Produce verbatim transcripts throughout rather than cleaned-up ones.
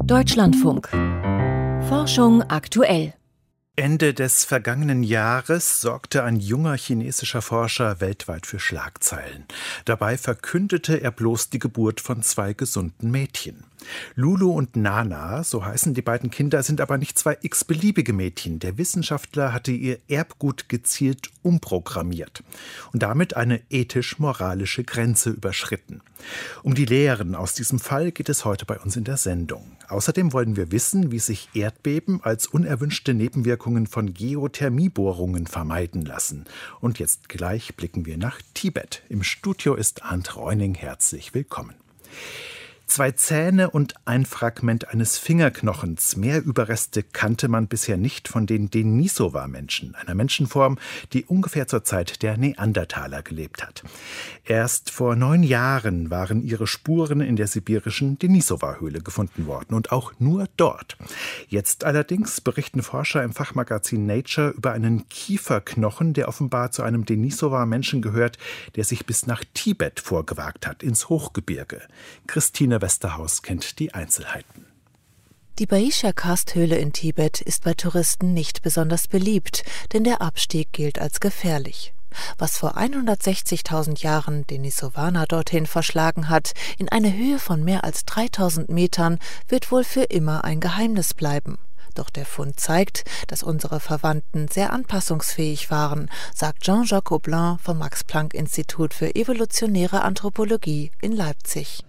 Deutschlandfunk. Forschung aktuell. Ende des vergangenen Jahres sorgte ein junger chinesischer Forscher weltweit für Schlagzeilen. Dabei verkündete er bloß die Geburt von zwei gesunden Mädchen. Lulu und Nana, so heißen die beiden Kinder, sind aber nicht zwei x-beliebige Mädchen. Der Wissenschaftler hatte ihr Erbgut gezielt umprogrammiert und damit eine ethisch-moralische Grenze überschritten. Um die Lehren aus diesem Fall geht es heute bei uns in der Sendung. Außerdem wollen wir wissen, wie sich Erdbeben als unerwünschte Nebenwirkungen von Geothermiebohrungen vermeiden lassen. Und jetzt gleich blicken wir nach Tibet. Im Studio ist Arndt Reuning. Herzlich willkommen. Zwei Zähne und ein Fragment eines Fingerknochens. Mehr Überreste kannte man bisher nicht von den Denisova-Menschen, einer Menschenform, die ungefähr zur Zeit der Neandertaler gelebt hat. Erst vor neun Jahren waren ihre Spuren in der sibirischen Denisova-Höhle gefunden worden und auch nur dort. Jetzt allerdings berichten Forscher im Fachmagazin Nature über einen Kieferknochen, der offenbar zu einem Denisova-Menschen gehört, der sich bis nach Tibet vorgewagt hat, ins Hochgebirge. Christine Westerhaus kennt die Einzelheiten. Die Baisha-Karsthöhle in Tibet ist bei Touristen nicht besonders beliebt, denn der Abstieg gilt als gefährlich. Was vor hundertsechzigtausend Jahren Denisovaner dorthin verschlagen hat, in eine Höhe von mehr als dreitausend Metern, wird wohl für immer ein Geheimnis bleiben. Doch der Fund zeigt, dass unsere Verwandten sehr anpassungsfähig waren, sagt Jean-Jacques Aublin vom Max-Planck-Institut für evolutionäre Anthropologie in Leipzig.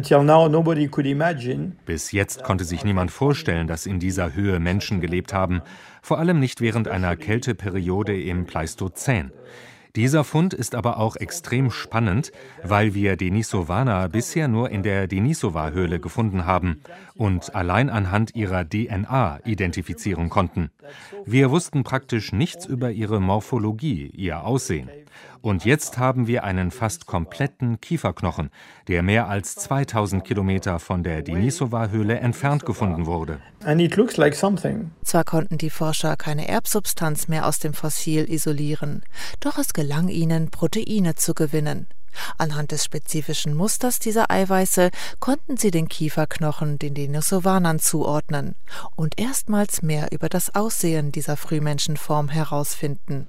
Bis jetzt konnte sich niemand vorstellen, dass in dieser Höhe Menschen gelebt haben, vor allem nicht während einer Kälteperiode im Pleistozän. Dieser Fund ist aber auch extrem spannend, weil wir Denisovaner bisher nur in der Denisova-Höhle gefunden haben und allein anhand ihrer D N A identifizieren konnten. Wir wussten praktisch nichts über ihre Morphologie, ihr Aussehen. Und jetzt haben wir einen fast kompletten Kieferknochen, der mehr als zweitausend Kilometer von der Denisova-Höhle entfernt gefunden wurde. Zwar konnten die Forscher keine Erbsubstanz mehr aus dem Fossil isolieren, doch es gelang ihnen, Proteine zu gewinnen. Anhand des spezifischen Musters dieser Eiweiße konnten sie den Kieferknochen den Denisovanern zuordnen und erstmals mehr über das Aussehen dieser Frühmenschenform herausfinden.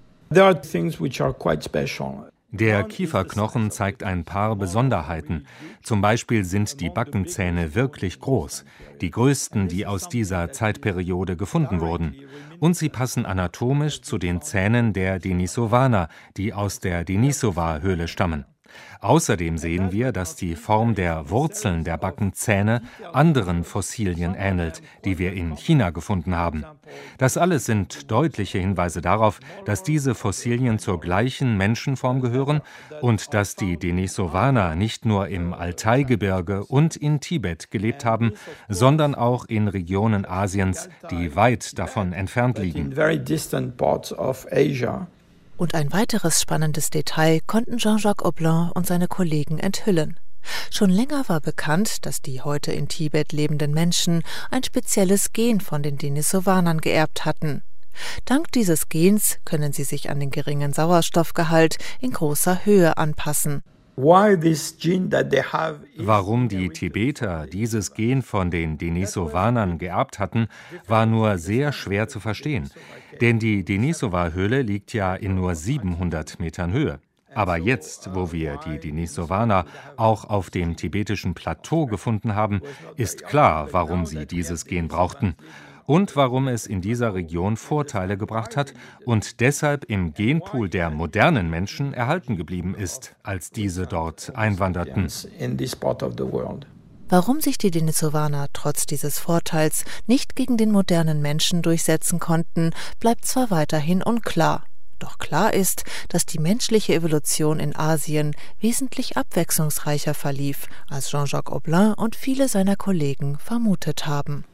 Der Kieferknochen zeigt ein paar Besonderheiten. Zum Beispiel sind die Backenzähne wirklich groß, die größten, die aus dieser Zeitperiode gefunden wurden. Und sie passen anatomisch zu den Zähnen der Denisovaner, die aus der Denisova-Höhle stammen. Außerdem sehen wir, dass die Form der Wurzeln der Backenzähne anderen Fossilien ähnelt, die wir in China gefunden haben. Das alles sind deutliche Hinweise darauf, dass diese Fossilien zur gleichen Menschenform gehören und dass die Denisovaner nicht nur im Altai-Gebirge und in Tibet gelebt haben, sondern auch in Regionen Asiens, die weit davon entfernt liegen. Und ein weiteres spannendes Detail konnten Jean-Jacques Aublin und seine Kollegen enthüllen. Schon länger war bekannt, dass die heute in Tibet lebenden Menschen ein spezielles Gen von den Denisovanern geerbt hatten. Dank dieses Gens können sie sich an den geringen Sauerstoffgehalt in großer Höhe anpassen. Warum die Tibeter dieses Gen von den Denisovanern geerbt hatten, war nur sehr schwer zu verstehen. Denn die Denisova-Höhle liegt ja in nur siebenhundert Metern Höhe. Aber jetzt, wo wir die Denisovaner auch auf dem tibetischen Plateau gefunden haben, ist klar, warum sie dieses Gen brauchten. Und warum es in dieser Region Vorteile gebracht hat und deshalb im Genpool der modernen Menschen erhalten geblieben ist, als diese dort einwanderten. Warum sich die Denisovaner trotz dieses Vorteils nicht gegen den modernen Menschen durchsetzen konnten, bleibt zwar weiterhin unklar. Doch klar ist, dass die menschliche Evolution in Asien wesentlich abwechslungsreicher verlief, als Jean-Jacques Aublin und viele seiner Kollegen vermutet haben.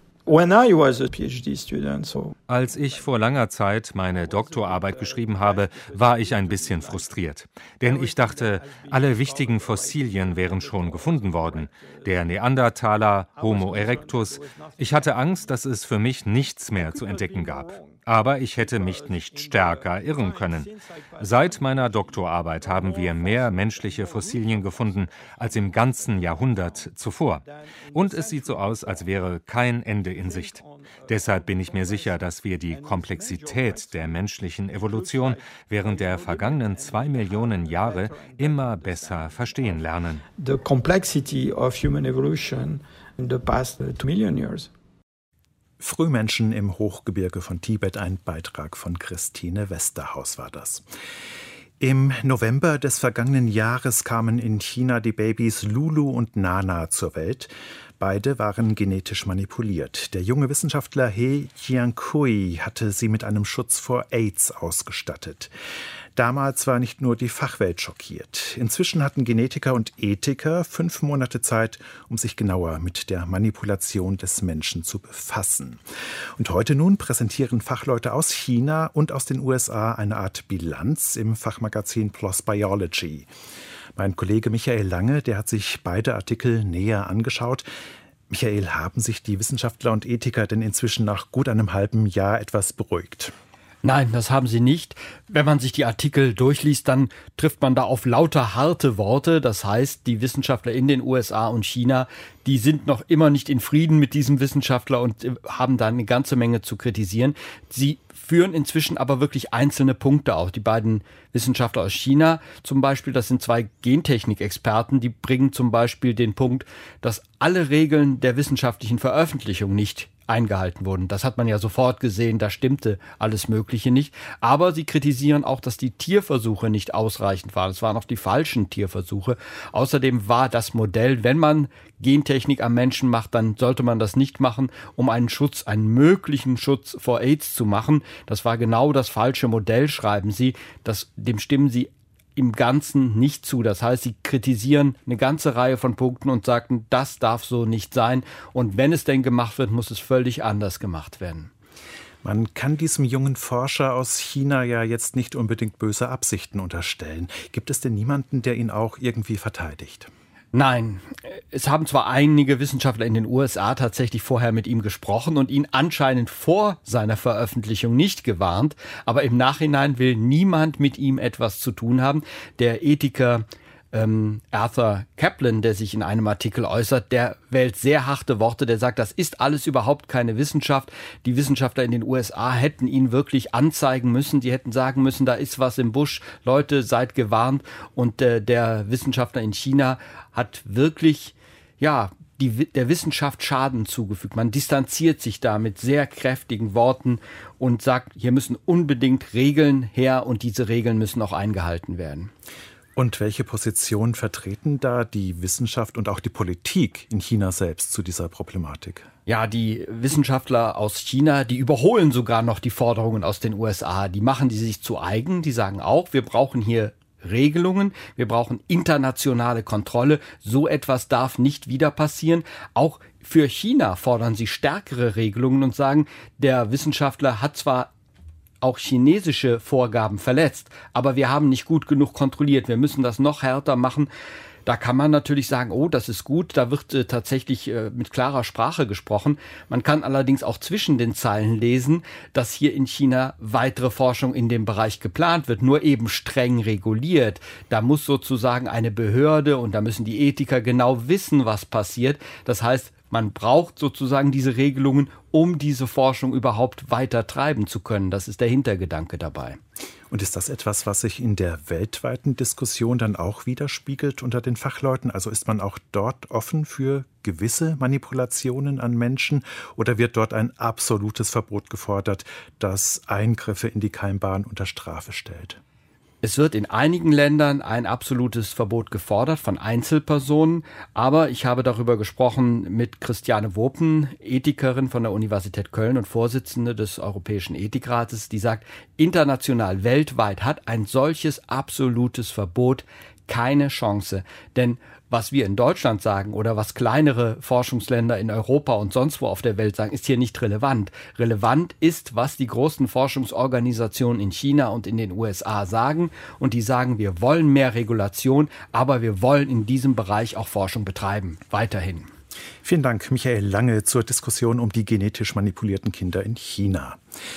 Als ich vor langer Zeit meine Doktorarbeit geschrieben habe, war ich ein bisschen frustriert. Denn ich dachte, alle wichtigen Fossilien wären schon gefunden worden. Der Neandertaler, Homo erectus. Ich hatte Angst, dass es für mich nichts mehr zu entdecken gab. Aber ich hätte mich nicht stärker irren können. Seit meiner Doktorarbeit haben wir mehr menschliche Fossilien gefunden als im ganzen Jahrhundert zuvor. Und es sieht so aus, als wäre kein Ende in Sicht. Deshalb bin ich mir sicher, dass wir die Komplexität der menschlichen Evolution während der vergangenen zwei Millionen Jahre immer besser verstehen lernen. The complexity of human evolution in the past two million years. Frühmenschen im Hochgebirge von Tibet, ein Beitrag von Christine Westerhaus war das. Im November des vergangenen Jahres kamen in China die Babys Lulu und Nana zur Welt. Beide waren genetisch manipuliert. Der junge Wissenschaftler He Jiankui hatte sie mit einem Schutz vor AIDS ausgestattet. Damals war nicht nur die Fachwelt schockiert. Inzwischen hatten Genetiker und Ethiker fünf Monate Zeit, um sich genauer mit der Manipulation des Menschen zu befassen. Und heute nun präsentieren Fachleute aus China und aus den U S A eine Art Bilanz im Fachmagazin PLOS Biology. Mein Kollege Michael Lange, der hat sich beide Artikel näher angeschaut. Michael, haben sich die Wissenschaftler und Ethiker denn inzwischen nach gut einem halben Jahr etwas beruhigt? Nein, das haben sie nicht. Wenn man sich die Artikel durchliest, dann trifft man da auf lauter harte Worte. Das heißt, die Wissenschaftler in den U S A und China, die sind noch immer nicht in Frieden mit diesem Wissenschaftler und haben da eine ganze Menge zu kritisieren. Sie führen inzwischen aber wirklich einzelne Punkte auf. Die beiden Wissenschaftler aus China zum Beispiel, das sind zwei Gentechnikexperten, die bringen zum Beispiel den Punkt, dass alle Regeln der wissenschaftlichen Veröffentlichung nicht eingehalten wurden. Das hat man ja sofort gesehen, da stimmte alles Mögliche nicht. Aber sie kritisieren auch, dass die Tierversuche nicht ausreichend waren. Es waren auch die falschen Tierversuche. Außerdem war das Modell, wenn man Gentechnik am Menschen macht, dann sollte man das nicht machen, um einen Schutz, einen möglichen Schutz vor AIDS zu machen. Das war genau das falsche Modell, schreiben sie. Das, dem stimmen sie im Ganzen nicht zu. Das heißt, sie kritisieren eine ganze Reihe von Punkten und sagten, das darf so nicht sein. Und wenn es denn gemacht wird, muss es völlig anders gemacht werden. Man kann diesem jungen Forscher aus China ja jetzt nicht unbedingt böse Absichten unterstellen. Gibt es denn niemanden, der ihn auch irgendwie verteidigt? Nein, es haben zwar einige Wissenschaftler in den U S A tatsächlich vorher mit ihm gesprochen und ihn anscheinend vor seiner Veröffentlichung nicht gewarnt, aber im Nachhinein will niemand mit ihm etwas zu tun haben. Der Ethiker ähm, Arthur Kaplan, der sich in einem Artikel äußert, der wählt sehr harte Worte, der sagt, das ist alles überhaupt keine Wissenschaft. Die Wissenschaftler in den U S A hätten ihn wirklich anzeigen müssen, die hätten sagen müssen, da ist was im Busch, Leute, seid gewarnt. Und äh, der Wissenschaftler in China hat wirklich, ja, die, der Wissenschaft Schaden zugefügt. Man distanziert sich da mit sehr kräftigen Worten und sagt, hier müssen unbedingt Regeln her und diese Regeln müssen auch eingehalten werden. Und welche Position vertreten da die Wissenschaft und auch die Politik in China selbst zu dieser Problematik? Ja, die Wissenschaftler aus China, die überholen sogar noch die Forderungen aus den U S A. Die machen die sich zu eigen. Die sagen auch, wir brauchen hier Regelungen, wir brauchen internationale Kontrolle. So etwas darf nicht wieder passieren. Auch für China fordern sie stärkere Regelungen und sagen, der Wissenschaftler hat zwar auch chinesische Vorgaben verletzt, aber wir haben nicht gut genug kontrolliert. Wir müssen das noch härter machen. Da kann man natürlich sagen, oh, das ist gut, da wird äh, tatsächlich äh, mit klarer Sprache gesprochen. Man kann allerdings auch zwischen den Zeilen lesen, dass hier in China weitere Forschung in dem Bereich geplant wird, nur eben streng reguliert. Da muss sozusagen eine Behörde und da müssen die Ethiker genau wissen, was passiert. Das heißt, man braucht sozusagen diese Regelungen, um diese Forschung überhaupt weiter treiben zu können. Das ist der Hintergedanke dabei. Und ist das etwas, was sich in der weltweiten Diskussion dann auch widerspiegelt unter den Fachleuten? Also ist man auch dort offen für gewisse Manipulationen an Menschen oder wird dort ein absolutes Verbot gefordert, das Eingriffe in die Keimbahn unter Strafe stellt? Es wird in einigen Ländern ein absolutes Verbot gefordert von Einzelpersonen, aber ich habe darüber gesprochen mit Christiane Wopen, Ethikerin von der Universität Köln und Vorsitzende des Europäischen Ethikrates, die sagt, international, weltweit hat ein solches absolutes Verbot keine Chance, denn was wir in Deutschland sagen oder was kleinere Forschungsländer in Europa und sonst wo auf der Welt sagen, ist hier nicht relevant. Relevant ist, was die großen Forschungsorganisationen in China und in den U S A sagen. Und die sagen, wir wollen mehr Regulation, aber wir wollen in diesem Bereich auch Forschung betreiben. Weiterhin. Vielen Dank, Michael Lange, zur Diskussion um die genetisch manipulierten Kinder in China.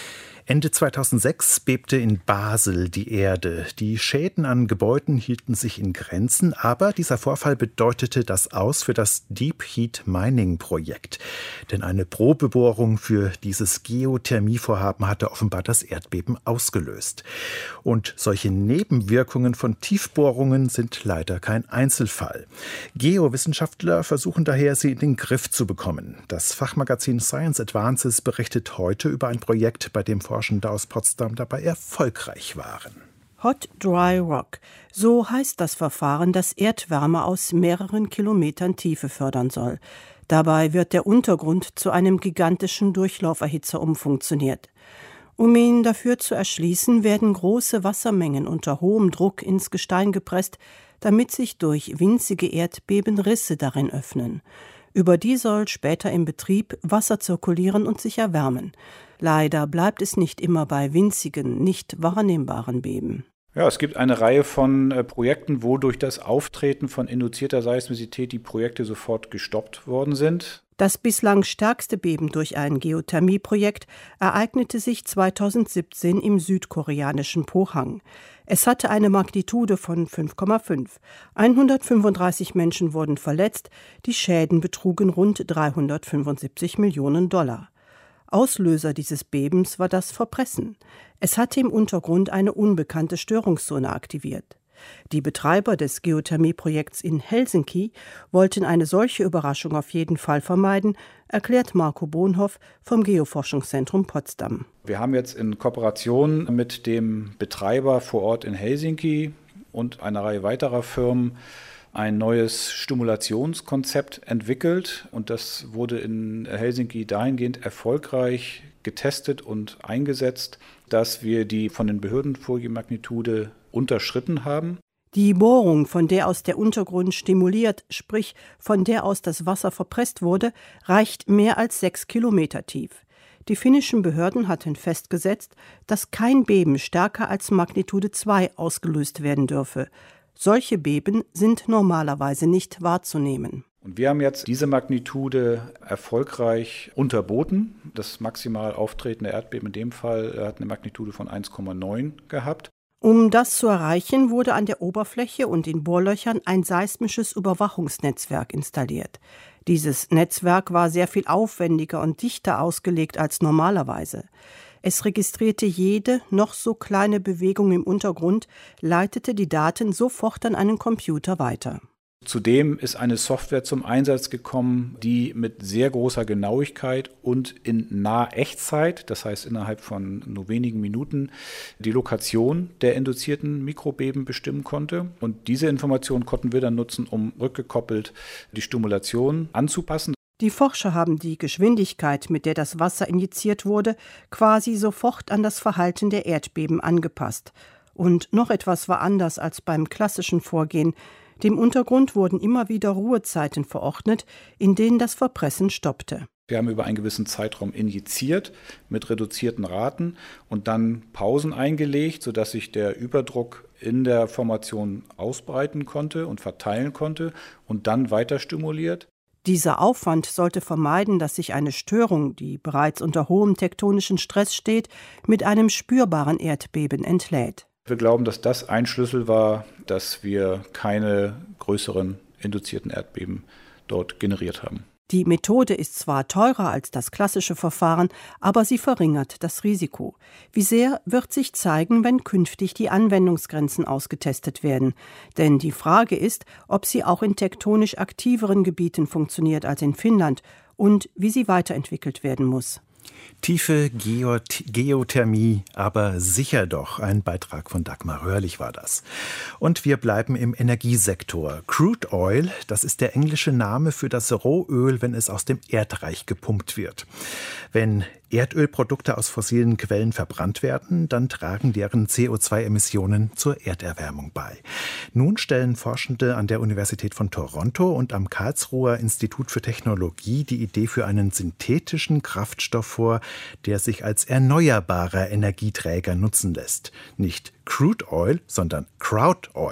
Ende zweitausendsechs bebte in Basel die Erde. Die Schäden an Gebäuden hielten sich in Grenzen, aber dieser Vorfall bedeutete das Aus für das Deep Heat Mining Projekt. Denn eine Probebohrung für dieses Geothermievorhaben hatte offenbar das Erdbeben ausgelöst. Und solche Nebenwirkungen von Tiefbohrungen sind leider kein Einzelfall. Geowissenschaftler versuchen daher, sie in den Griff zu bekommen. Das Fachmagazin Science Advances berichtet heute über ein Projekt, bei dem Forschende aus Potsdam dabei erfolgreich waren. Hot Dry Rock, so heißt das Verfahren, das Erdwärme aus mehreren Kilometern Tiefe fördern soll. Dabei wird der Untergrund zu einem gigantischen Durchlauferhitzer umfunktioniert. Um ihn dafür zu erschließen, werden große Wassermengen unter hohem Druck ins Gestein gepresst, damit sich durch winzige Erdbeben Risse darin öffnen. Über die soll später im Betrieb Wasser zirkulieren und sich erwärmen. Leider bleibt es nicht immer bei winzigen, nicht wahrnehmbaren Beben. Ja, es gibt eine Reihe von äh, Projekten, wo durch das Auftreten von induzierter Seismizität die Projekte sofort gestoppt worden sind. Das bislang stärkste Beben durch ein Geothermieprojekt ereignete sich zweitausendsiebzehn im südkoreanischen Pohang. Es hatte eine Magnitude von fünf Komma fünf. hundertfünfunddreißig Menschen wurden verletzt, die Schäden betrugen rund dreihundertfünfundsiebzig Millionen Dollar. Auslöser dieses Bebens war das Verpressen. Es hatte im Untergrund eine unbekannte Störungszone aktiviert. Die Betreiber des Geothermieprojekts in Helsinki wollten eine solche Überraschung auf jeden Fall vermeiden, erklärt Marco Bonhoff vom Geoforschungszentrum Potsdam. Wir haben jetzt in Kooperation mit dem Betreiber vor Ort in Helsinki und einer Reihe weiterer Firmen ein neues Stimulationskonzept entwickelt, und das wurde in Helsinki dahingehend erfolgreich getestet und eingesetzt, dass wir die von den Behörden vorgegebene Magnitude unterschritten haben. Die Bohrung, von der aus der Untergrund stimuliert, sprich von der aus das Wasser verpresst wurde, reicht mehr als sechs Kilometer tief. Die finnischen Behörden hatten festgesetzt, dass kein Beben stärker als Magnitude zwei ausgelöst werden dürfe. Solche Beben sind normalerweise nicht wahrzunehmen. Und wir haben jetzt diese Magnitude erfolgreich unterboten. Das maximal auftretende Erdbeben in dem Fall hat eine Magnitude von eins Komma neun gehabt. Um das zu erreichen, wurde an der Oberfläche und in Bohrlöchern ein seismisches Überwachungsnetzwerk installiert. Dieses Netzwerk war sehr viel aufwendiger und dichter ausgelegt als normalerweise. Es registrierte jede, noch so kleine Bewegung im Untergrund, leitete die Daten sofort an einen Computer weiter. Zudem ist eine Software zum Einsatz gekommen, die mit sehr großer Genauigkeit und in naher Echtzeit, das heißt innerhalb von nur wenigen Minuten, die Lokation der induzierten Mikrobeben bestimmen konnte. Und diese Informationen konnten wir dann nutzen, um rückgekoppelt die Stimulation anzupassen. Die Forscher haben die Geschwindigkeit, mit der das Wasser injiziert wurde, quasi sofort an das Verhalten der Erdbeben angepasst. Und noch etwas war anders als beim klassischen Vorgehen. Dem Untergrund wurden immer wieder Ruhezeiten verordnet, in denen das Verpressen stoppte. Wir haben über einen gewissen Zeitraum injiziert mit reduzierten Raten und dann Pausen eingelegt, sodass sich der Überdruck in der Formation ausbreiten konnte und verteilen konnte und dann weiter stimuliert. Dieser Aufwand sollte vermeiden, dass sich eine Störung, die bereits unter hohem tektonischen Stress steht, mit einem spürbaren Erdbeben entlädt. Wir glauben, dass das ein Schlüssel war, dass wir keine größeren induzierten Erdbeben dort generiert haben. Die Methode ist zwar teurer als das klassische Verfahren, aber sie verringert das Risiko. Wie sehr, wird sich zeigen, wenn künftig die Anwendungsgrenzen ausgetestet werden. Denn die Frage ist, ob sie auch in tektonisch aktiveren Gebieten funktioniert als in Finnland und wie sie weiterentwickelt werden muss. Tiefe Geoth- Geothermie, aber sicher doch. Ein Beitrag von Dagmar Röhrlich war das. Und wir bleiben im Energiesektor. Crude Oil, das ist der englische Name für das Rohöl, wenn es aus dem Erdreich gepumpt wird. Wenn Erdölprodukte aus fossilen Quellen verbrannt werden, dann tragen deren C O zwei Emissionen zur Erderwärmung bei. Nun stellen Forschende an der Universität von Toronto und am Karlsruher Institut für Technologie die Idee für einen synthetischen Kraftstoff vor, der sich als erneuerbarer Energieträger nutzen lässt. Nicht Crude Oil, sondern Crowd Oil.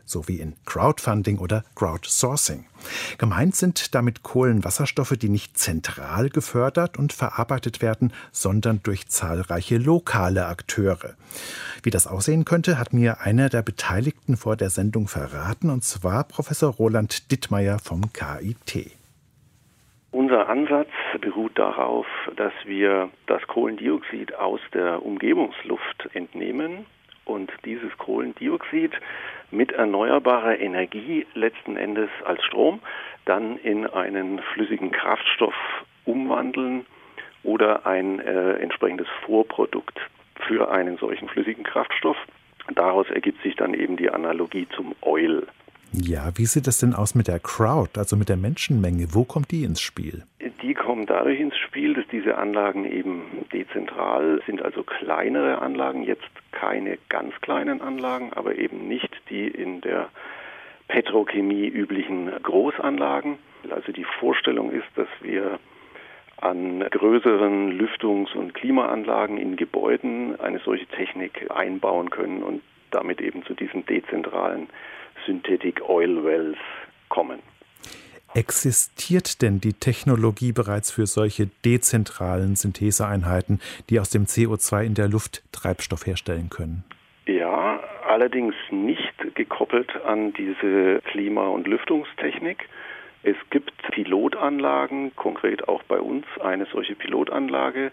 so wie in Crowdfunding oder Crowdsourcing. Gemeint sind damit Kohlenwasserstoffe, die nicht zentral gefördert und verarbeitet werden, sondern durch zahlreiche lokale Akteure. Wie das aussehen könnte, hat mir einer der Beteiligten vor der Sendung verraten, und zwar Professor Roland Dittmeier vom K I T. Unser Ansatz beruht darauf, dass wir das Kohlendioxid aus der Umgebungsluft entnehmen und dieses Kohlendioxid mit erneuerbarer Energie letzten Endes als Strom dann in einen flüssigen Kraftstoff umwandeln oder ein äh, entsprechendes Vorprodukt für einen solchen flüssigen Kraftstoff. Daraus ergibt sich dann eben die Analogie zum Oil. Ja, wie sieht es denn aus mit der Crowd, also mit der Menschenmenge? Wo kommt die ins Spiel? Die kommen dadurch ins Spiel, dass diese Anlagen eben dezentral sind, also kleinere Anlagen, jetzt keine ganz kleinen Anlagen, aber eben nicht die in der Petrochemie üblichen Großanlagen. Also die Vorstellung ist, dass wir an größeren Lüftungs- und Klimaanlagen in Gebäuden eine solche Technik einbauen können und damit eben zu diesen dezentralen Synthetic Oil Wells kommen. Existiert denn die Technologie bereits für solche dezentralen Syntheseeinheiten, die aus dem C O zwei in der Luft Treibstoff herstellen können? Ja, allerdings nicht gekoppelt an diese Klima- und Lüftungstechnik. Es gibt Pilotanlagen, konkret auch bei uns eine solche Pilotanlage,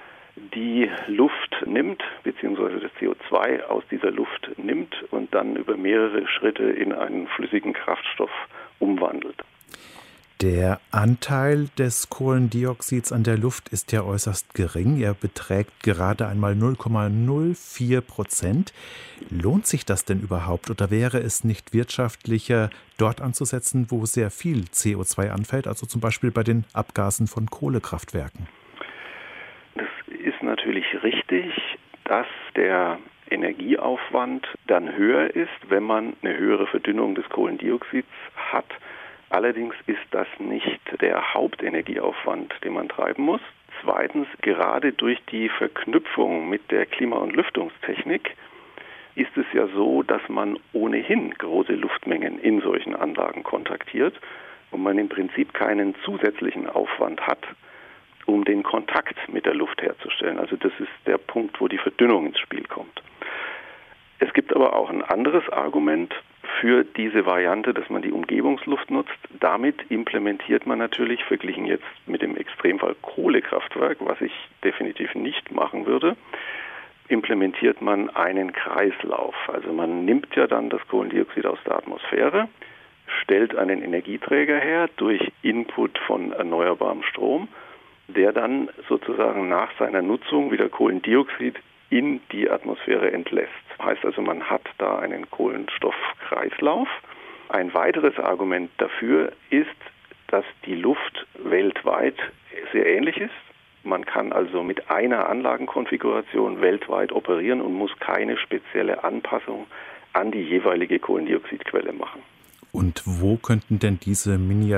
die Luft nimmt, beziehungsweise das C O zwei aus dieser Luft nimmt und dann über mehrere Schritte in einen flüssigen Kraftstoff umwandelt. Der Anteil des Kohlendioxids an der Luft ist ja äußerst gering. Er beträgt gerade einmal null Komma null vier Prozent. Lohnt sich das denn überhaupt oder wäre es nicht wirtschaftlicher, dort anzusetzen, wo sehr viel C O zwei anfällt, also zum Beispiel bei den Abgasen von Kohlekraftwerken? Das ist natürlich richtig, dass der Energieaufwand dann höher ist, wenn man eine höhere Verdünnung des Kohlendioxids hat. Allerdings ist das nicht der Hauptenergieaufwand, den man treiben muss. Zweitens, gerade durch die Verknüpfung mit der Klima- und Lüftungstechnik ist es ja so, dass man ohnehin große Luftmengen in solchen Anlagen kontaktiert und man im Prinzip keinen zusätzlichen Aufwand hat, um den Kontakt mit der Luft herzustellen. Also das ist der Punkt, wo die Verdünnung ins Spiel kommt. Es gibt aber auch ein anderes Argument für diese Variante, dass man die Umgebungsluft nutzt. Damit implementiert man natürlich, verglichen jetzt mit dem Extremfall Kohlekraftwerk, was ich definitiv nicht machen würde, implementiert man einen Kreislauf. Also man nimmt ja dann das Kohlendioxid aus der Atmosphäre, stellt einen Energieträger her durch Input von erneuerbarem Strom, der dann sozusagen nach seiner Nutzung wieder Kohlendioxid in die Atmosphäre entlässt. Heißt also, man hat da einen Kohlenstoffkreislauf. Ein weiteres Argument dafür ist, dass die Luft weltweit sehr ähnlich ist. Man kann also mit einer Anlagenkonfiguration weltweit operieren und muss keine spezielle Anpassung an die jeweilige Kohlendioxidquelle machen. Und wo könnten denn diese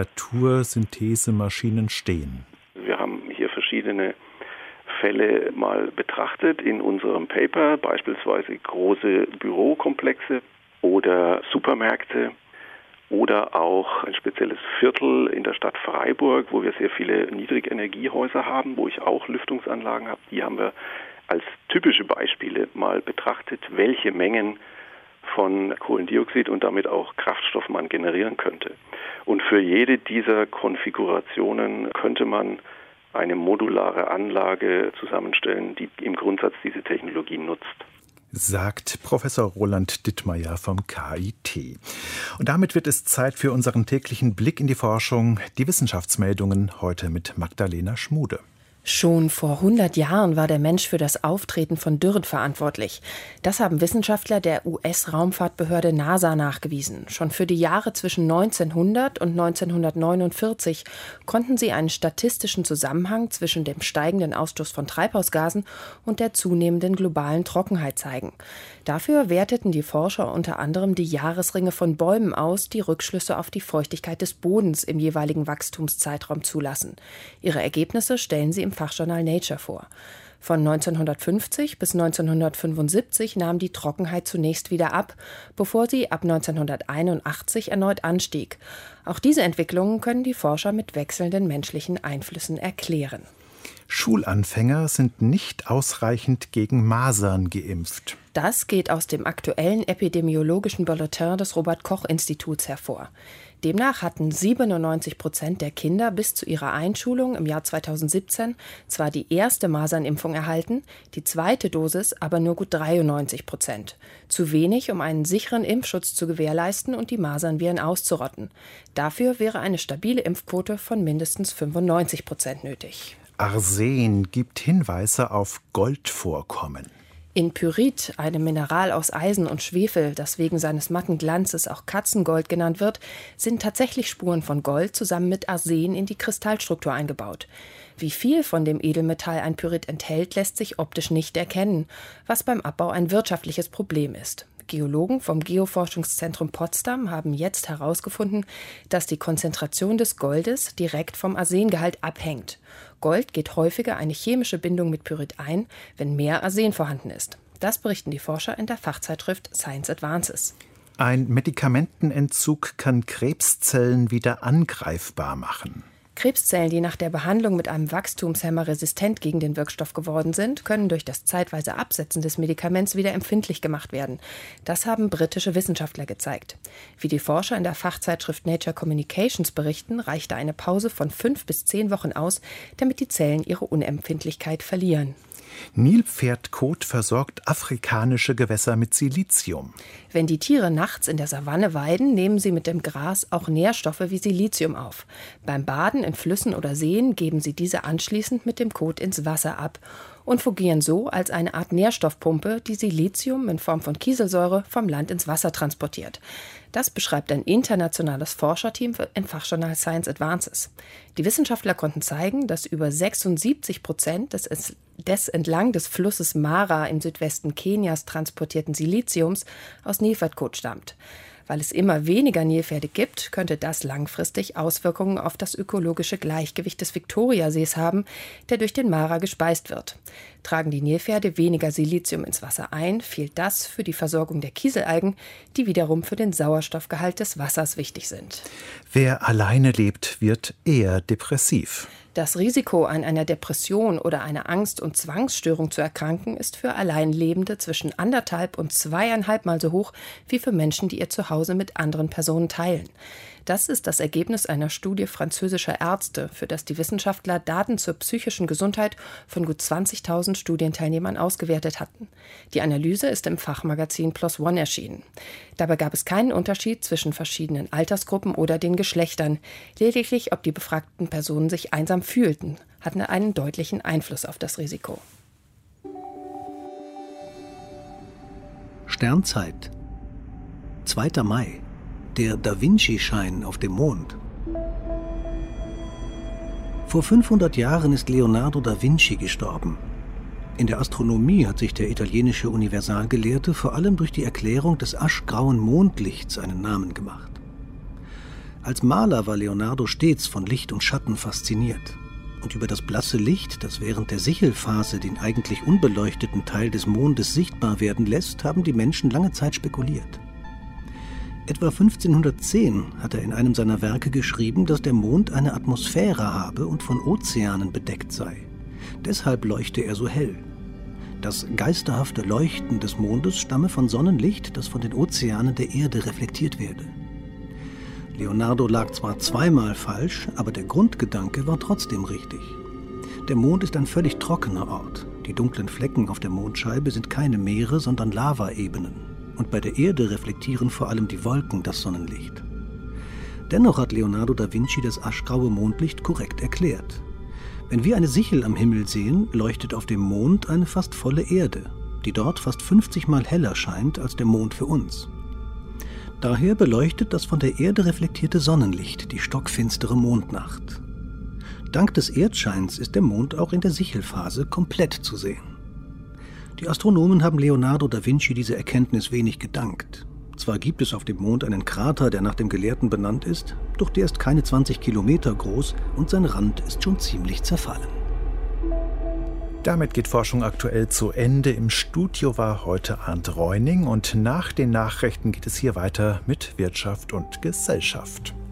Miniatursynthesemaschinen stehen? Wir haben hier verschiedene Fälle mal betrachtet in unserem Paper, beispielsweise große Bürokomplexe oder Supermärkte oder auch ein spezielles Viertel in der Stadt Freiburg, wo wir sehr viele Niedrigenergiehäuser haben, wo ich auch Lüftungsanlagen habe. Die haben wir als typische Beispiele mal betrachtet, welche Mengen von Kohlendioxid und damit auch Kraftstoff man generieren könnte. Und für jede dieser Konfigurationen könnte man eine modulare Anlage zusammenstellen, die im Grundsatz diese Technologie nutzt. Sagt Professor Roland Dittmeier vom K I T. Und damit wird es Zeit für unseren täglichen Blick in die Forschung, die Wissenschaftsmeldungen, heute mit Magdalena Schmude. Schon vor hundert Jahren war der Mensch für das Auftreten von Dürren verantwortlich. Das haben Wissenschaftler der U S-Raumfahrtbehörde NASA nachgewiesen. Schon für die Jahre zwischen neunzehnhundert und neunzehnhundertneunundvierzig konnten sie einen statistischen Zusammenhang zwischen dem steigenden Ausstoß von Treibhausgasen und der zunehmenden globalen Trockenheit zeigen. Dafür werteten die Forscher unter anderem die Jahresringe von Bäumen aus, die Rückschlüsse auf die Feuchtigkeit des Bodens im jeweiligen Wachstumszeitraum zulassen. Ihre Ergebnisse stellen sie im Fachjournal Nature vor. Von neunzehnhundertfünfzig bis neunzehnhundertfünfundsiebzig nahm die Trockenheit zunächst wieder ab, bevor sie ab neunzehnhunderteinundachtzig erneut anstieg. Auch diese Entwicklungen können die Forscher mit wechselnden menschlichen Einflüssen erklären. Schulanfänger sind nicht ausreichend gegen Masern geimpft. Das geht aus dem aktuellen epidemiologischen Bulletin des Robert-Koch-Instituts hervor. Demnach hatten siebenundneunzig Prozent der Kinder bis zu ihrer Einschulung im Jahr zweitausendsiebzehn zwar die erste Masernimpfung erhalten, die zweite Dosis aber nur gut dreiundneunzig Prozent. Zu wenig, um einen sicheren Impfschutz zu gewährleisten und die Masernviren auszurotten. Dafür wäre eine stabile Impfquote von mindestens fünfundneunzig Prozent nötig. Arsen gibt Hinweise auf Goldvorkommen. In Pyrit, einem Mineral aus Eisen und Schwefel, das wegen seines matten Glanzes auch Katzengold genannt wird, sind tatsächlich Spuren von Gold zusammen mit Arsen in die Kristallstruktur eingebaut. Wie viel von dem Edelmetall ein Pyrit enthält, lässt sich optisch nicht erkennen, was beim Abbau ein wirtschaftliches Problem ist. Geologen vom Geoforschungszentrum Potsdam haben jetzt herausgefunden, dass die Konzentration des Goldes direkt vom Arsengehalt abhängt. Gold geht häufiger eine chemische Bindung mit Pyrit ein, wenn mehr Arsen vorhanden ist. Das berichten die Forscher in der Fachzeitschrift Science Advances. Ein Medikamentenentzug kann Krebszellen wieder angreifbar machen. Krebszellen, die nach der Behandlung mit einem Wachstumshemmer resistent gegen den Wirkstoff geworden sind, können durch das zeitweise Absetzen des Medikaments wieder empfindlich gemacht werden. Das haben britische Wissenschaftler gezeigt. Wie die Forscher in der Fachzeitschrift Nature Communications berichten, reichte eine Pause von fünf bis zehn Wochen aus, damit die Zellen ihre Unempfindlichkeit verlieren. Nilpferdkot versorgt afrikanische Gewässer mit Silizium. Wenn die Tiere nachts in der Savanne weiden, nehmen sie mit dem Gras auch Nährstoffe wie Silizium auf. Beim Baden in Flüssen oder Seen geben sie diese anschließend mit dem Kot ins Wasser ab und fungieren so als eine Art Nährstoffpumpe, die Silizium in Form von Kieselsäure vom Land ins Wasser transportiert. Das beschreibt ein internationales Forscherteam im Fachjournal Science Advances. Die Wissenschaftler konnten zeigen, dass über sechsundsiebzig Prozent des, des entlang des Flusses Mara im Südwesten Kenias transportierten Siliziums aus Nilpferdkot stammt. Weil es immer weniger Nilpferde gibt, könnte das langfristig Auswirkungen auf das ökologische Gleichgewicht des Viktoriasees haben, der durch den Mara gespeist wird. Tragen die Nilpferde weniger Silizium ins Wasser ein, fehlt das für die Versorgung der Kieselalgen, die wiederum für den Sauerstoffgehalt des Wassers wichtig sind. Wer alleine lebt, wird eher depressiv. Das Risiko, an einer Depression oder einer Angst- und Zwangsstörung zu erkranken, ist für Alleinlebende zwischen anderthalb und zweieinhalb Mal so hoch wie für Menschen, die ihr Zuhause mit anderen Personen teilen. Das ist das Ergebnis einer Studie französischer Ärzte, für das die Wissenschaftler Daten zur psychischen Gesundheit von gut zwanzigtausend Studienteilnehmern ausgewertet hatten. Die Analyse ist im Fachmagazin PLOS ONE erschienen. Dabei gab es keinen Unterschied zwischen verschiedenen Altersgruppen oder den Geschlechtern. Lediglich, ob die befragten Personen sich einsam fühlten, hatten einen deutlichen Einfluss auf das Risiko. Sternzeit. zweiter Mai. Der Da Vinci-Schein auf dem Mond. Vor fünfhundert Jahren ist Leonardo da Vinci gestorben. In der Astronomie hat sich der italienische Universalgelehrte vor allem durch die Erklärung des aschgrauen Mondlichts einen Namen gemacht. Als Maler war Leonardo stets von Licht und Schatten fasziniert. Und über das blasse Licht, das während der Sichelphase den eigentlich unbeleuchteten Teil des Mondes sichtbar werden lässt, haben die Menschen lange Zeit spekuliert. Etwa fünfzehnhundertzehn hat er in einem seiner Werke geschrieben, dass der Mond eine Atmosphäre habe und von Ozeanen bedeckt sei. Deshalb leuchte er so hell. Das geisterhafte Leuchten des Mondes stamme von Sonnenlicht, das von den Ozeanen der Erde reflektiert werde. Leonardo lag zwar zweimal falsch, aber der Grundgedanke war trotzdem richtig. Der Mond ist ein völlig trockener Ort. Die dunklen Flecken auf der Mondscheibe sind keine Meere, sondern Lavaebenen. Und bei der Erde reflektieren vor allem die Wolken das Sonnenlicht. Dennoch hat Leonardo da Vinci das aschgraue Mondlicht korrekt erklärt. Wenn wir eine Sichel am Himmel sehen, leuchtet auf dem Mond eine fast volle Erde, die dort fast fünfzig Mal heller scheint als der Mond für uns. Daher beleuchtet das von der Erde reflektierte Sonnenlicht die stockfinstere Mondnacht. Dank des Erdscheins ist der Mond auch in der Sichelphase komplett zu sehen. Die Astronomen haben Leonardo da Vinci diese Erkenntnis wenig gedankt. Zwar gibt es auf dem Mond einen Krater, der nach dem Gelehrten benannt ist, doch der ist keine zwanzig Kilometer groß und sein Rand ist schon ziemlich zerfallen. Damit geht Forschung aktuell zu Ende. Im Studio war heute Arndt Reuning und nach den Nachrichten geht es hier weiter mit Wirtschaft und Gesellschaft.